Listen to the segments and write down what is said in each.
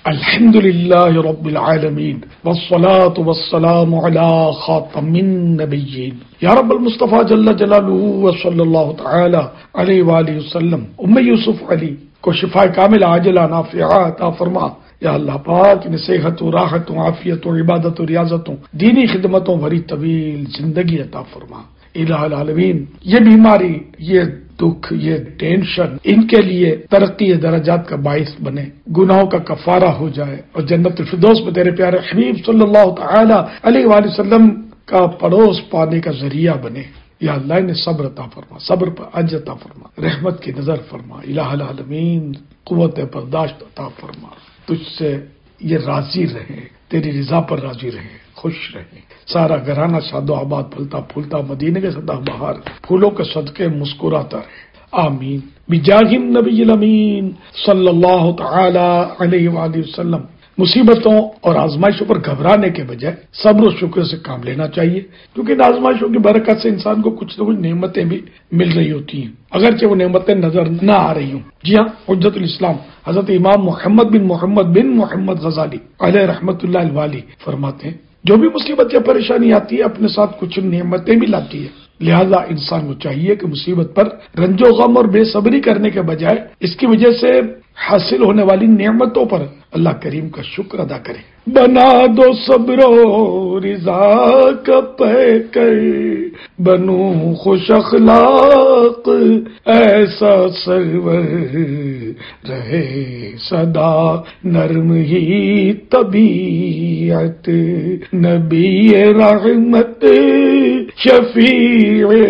الحمد للہ رب العالمین والصلاة والسلام علی خاتم النبیین یا رب المصطفیٰ جل جلالہ وصلی اللہ تعالی علیہ وآلہ وسلم ام یوسف علی کو شفا کامل عاجلہ نافعہ عطا فرما۔ یا اللہ پاک انہیں صحت و راحت و عافیت و عبادت و ریاضتوں دینی خدمتوں بھری طویل زندگی عطا فرما۔ الہ العالمین یہ بیماری، یہ دکھ، یہ ٹینشن ان کے لیے ترقی درجات کا باعث بنے، گناہوں کا کفارہ ہو جائے اور جنت الفردوس میں تیرے پیارے حبیب صلی اللہ تعالی علیہ وآلہ وسلم کا پڑوس پانے کا ذریعہ بنے۔ یا اللہ انہیں صبر عطا فرما، صبر پر عجز عطا فرما، رحمت کی نظر فرما۔ الہ العالمین قوت برداشت عطا فرما، تجھ سے یہ راضی رہے، تیری رضا پر راضی رہے، خوش رہے، سارا گھرانہ شاد و آباد پھلتا پھولتا مدینے کے سدا بہار پھولوں کے صدقے مسکراتا رہے، آمین بجاہ النبی الامین صلی اللہ تعالی علیہ وآلہ وسلم۔ مصیبتوں اور آزمائشوں پر گھبرانے کے بجائے صبر و شکر سے کام لینا چاہیے، کیونکہ ان آزمائشوں کی برکت سے انسان کو کچھ نہ کچھ نعمتیں بھی مل رہی ہوتی ہیں، اگرچہ وہ نعمتیں نظر نہ آ رہی ہوں۔ جی ہاں، حجت الاسلام حضرت امام محمد بن محمد غزالی علیہ رحمت اللہ الوالی فرماتے ہیں، جو بھی مصیبت یا پریشانی آتی ہے اپنے ساتھ کچھ نعمتیں بھی لاتی ہے، لہذا انسان کو چاہیے کہ مصیبت پر رنج و غم اور بے صبری کرنے کے بجائے اس کی وجہ سے حاصل ہونے والی نعمتوں پر اللہ کریم کا شکر ادا کرے۔ بنا دو صبر و رضا کا پیکر، بنو خوش اخلاق ایسا سرور، رہے صدا نرم ہی طبیعت، نبی رحمت شفیع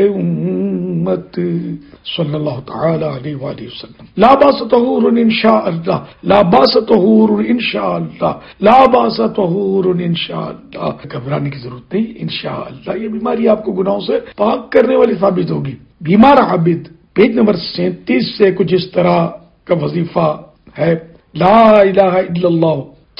امت صلی اللہ تعالی علیہ وآلہ وسلم۔ لا باس طہور انشاء اللہ، لا باس طہور انشاء اللہ، لا باس طہور انشاء اللہ۔ گھبرانے کی ضرورت نہیں، انشاء اللہ یہ بیماری آپ کو گناہوں سے پاک کرنے والی ثابت ہوگی۔ بیمار عابد پیج نمبر 37 سے کچھ اس طرح کا وظیفہ ہے، لا الہ الا اللہ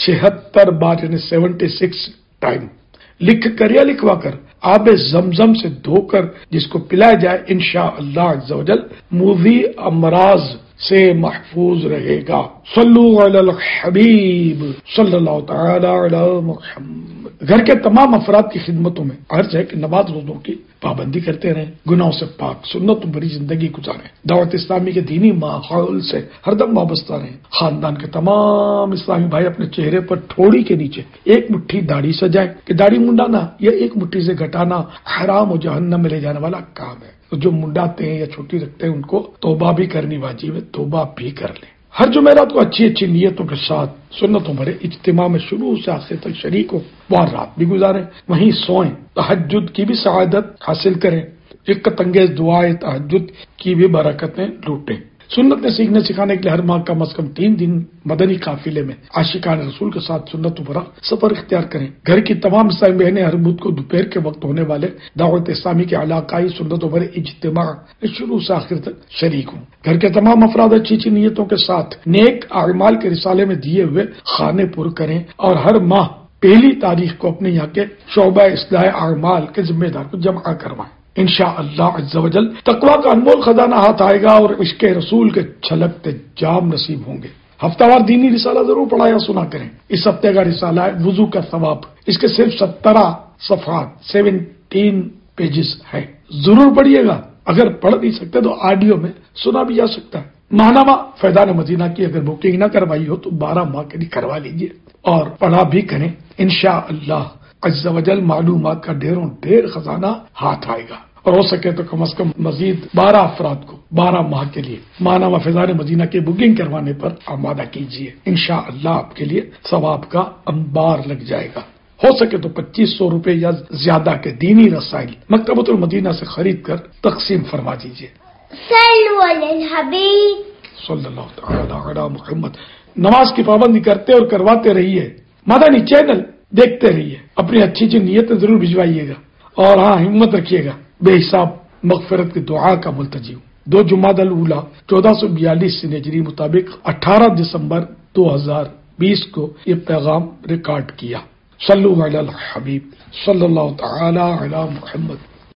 76 بار، یعنی 76 ٹائم لکھ کر یا لکھوا کر آب زمزم سے دھو کر جس کو پلایا جائے، انشاءاللہ عز و جل موذی امراض سے محفوظ رہے گا۔ صلو علی الحبیب صلی اللہ تعالی علی محمد۔ گھر کے تمام افراد کی خدمتوں میں عرض ہے کہ نماز روزوں کی پابندی کرتے رہیں، گناہوں سے پاک سنتوں بھری زندگی گزاریں، دعوت اسلامی کے دینی ماحول سے ہر دم وابستہ رہیں۔ خاندان کے تمام اسلامی بھائی اپنے چہرے پر ٹھوڑی کے نیچے ایک مٹھی داڑھی سجائیں، کہ داڑھی منڈانا یا ایک مٹھی سے گھٹانا حرام و جہنم میں لے جانے والا کام ہے۔ تو جو منڈاتے ہیں یا چھوٹی رکھتے ہیں ان کو توبہ بھی کرنی واجب ہے، توبہ بھی کر لیں۔ ہر جمعرات کو اچھی اچھی نیتوں کے ساتھ سنتوں بھرے اجتماع میں شروع سے آخر تک شریک ہو، وہاں رات بھی گزاریں، وہیں سوئیں، تہجد کی بھی سعادت حاصل کریں، رقت انگیز دعائیں تہجد کی بھی برکتیں لوٹیں۔ سنتیں سیکھنے سکھانے کے لیے ہر ماہ کم از کم 3 دن مدنی قافلے میں عاشقان رسول کے ساتھ سنتوں بھرا سفر اختیار کریں۔ گھر کی تمام اسلامی بہنیں ہر بدھ کو دوپہر کے وقت ہونے والے دعوت اسلامی کے علاقائی سنتوں بھرے اجتماع میں شروع سے آخر تک شریک ہوں۔ گھر کے تمام افراد اچھی اچھی نیتوں کے ساتھ نیک اعمال کے رسالے میں دیے ہوئے خانے پر کریں، اور ہر ماہ پہلی تاریخ کو اپنے یہاں کے شعبہ اصلاح اعمال کے ذمہ دار کو جمع کروائیں۔ انشاءاللہ عز و جل تقویٰ کا انمول خزانہ ہاتھ آئے گا اور عشق رسول کے چھلکتے جام نصیب ہوں گے۔ ہفتہ وار دینی رسالہ ضرور پڑھایا سنا کریں۔ اس ہفتے کا رسالہ ہے وضو کا ثواب، اس کے صرف 17 صفحات 17 پیجز ہے، ضرور پڑھیے گا۔ اگر پڑھ نہیں سکتے تو آڈیو میں سنا بھی جا سکتا ہے۔ ماہنامہ فیضان مدینہ کی اگر بکنگ نہ کروائی ہو تو 12 ماہ کے لیے کروا لیجیے اور پڑھا بھی کریں۔ انشاءاللہ عز و جل معلومات کا ڈھیر خزانہ ہاتھ آئے گا، اور ہو سکے تو کم از کم مزید 12 افراد کو 12 ماہ کے لیے ماہنامہ فیضان مدینہ کی بکنگ کروانے پر آمادہ کیجیے۔ انشاءاللہ آپ کے لیے ثواب کا انبار لگ جائے گا۔ ہو سکے تو 2500 روپے یا زیادہ کے دینی رسائل مکتبۃ المدینہ سے خرید کر تقسیم فرما دیجیے۔ صلو علی الحبیب صلی اللہ تعالی علی محمد۔ نماز کی پابندی کرتے اور کرواتے رہیے، مدنی چینل دیکھتے رہیے، اپنی اچھی اچھی نیتیں ضرور بھجوائیے گا، اور ہاں ہمت رکھیے گا۔ بے حساب مغفرت کی دعا کا ملتجی ہوں۔ 2 جمادی الاولیٰ 1442 ہجری مطابق 18 دسمبر 2020 کو یہ پیغام ریکارڈ کیا۔ صلو علی الحبیب صلی اللہ تعالی علی محمد۔